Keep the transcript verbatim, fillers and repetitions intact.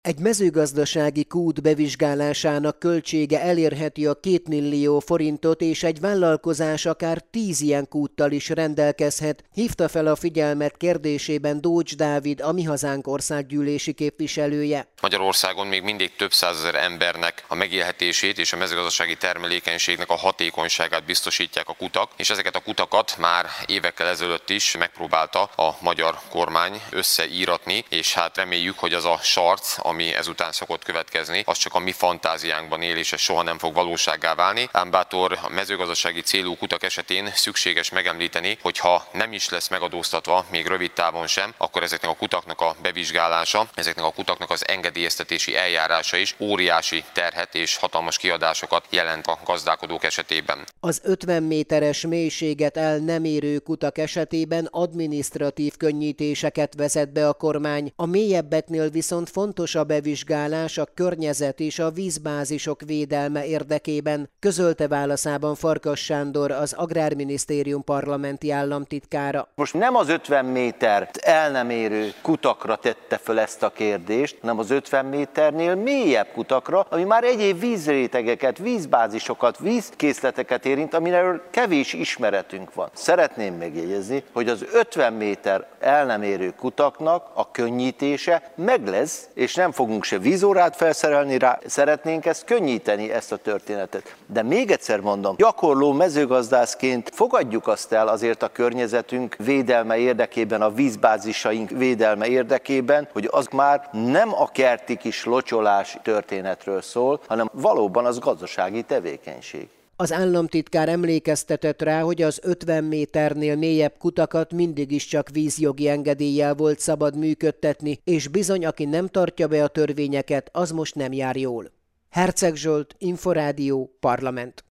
Egy mezőgazdasági kút bevizsgálásának költsége elérheti a két millió forintot, és egy vállalkozás akár tíz ilyen kúttal is rendelkezhet, hívta fel a figyelmet kérdésében Dócs Dávid, a Mi Hazánk országgyűlési képviselője. Magyarországon még mindig több százezer embernek a megélhetését és a mezőgazdasági termelékenységnek a hatékonyságát biztosítják a kutak, és ezeket a kutakat már évekkel ezelőtt is megpróbálta a magyar kormány összeíratni, és hát reméljük, hogy az a sarc, ami ezután szokott következni, az csak a mi fantáziánkban él, és ez soha nem fog valósággá válni. Ám bátor, a mezőgazdasági célú kutak esetén szükséges megemlíteni, hogy ha nem is lesz megadóztatva, még rövid távon sem, akkor ezeknek a kutaknak a bevizsgálása, ezeknek a kutaknak az engedélyeztetési eljárása is óriási terhet és hatalmas kiadásokat jelent a gazdálkodók esetében. Az ötven méteres mélységet el nem érő kutak esetében adminisztratív könnyítéseket vezet be a kormány, a mélyebbeknél viszont fontos a bevizsgálás a környezet és a vízbázisok védelme érdekében, közölte válaszában Farkas Sándor, az Agrárminisztérium parlamenti államtitkára. Most nem az ötven métert el nem érő kutakra tette föl ezt a kérdést, hanem az ötven méternél mélyebb kutakra, ami már egyéb vízrétegeket, vízbázisokat, vízkészleteket érint, amiről kevés ismeretünk van. Szeretném megjegyezni, hogy az ötven méter el nem érő kutaknak a könnyítése meg lesz, és nem fogunk se vízórát felszerelni rá, szeretnénk ezt könnyíteni, ezt a történetet. De még egyszer mondom, gyakorló mezőgazdászként fogadjuk azt el azért a környezetünk védelme érdekében, a vízbázisaink védelme érdekében, hogy az már nem a kerti kis locsolás történetről szól, hanem valóban az gazdasági tevékenység. Az államtitkár emlékeztetett rá, hogy az ötven méternél mélyebb kutakat mindig is csak vízjogi engedéllyel volt szabad működtetni, és bizony, aki nem tartja be a törvényeket, az most nem jár jól. Herceg Zsolt, Inforádió, Parlament.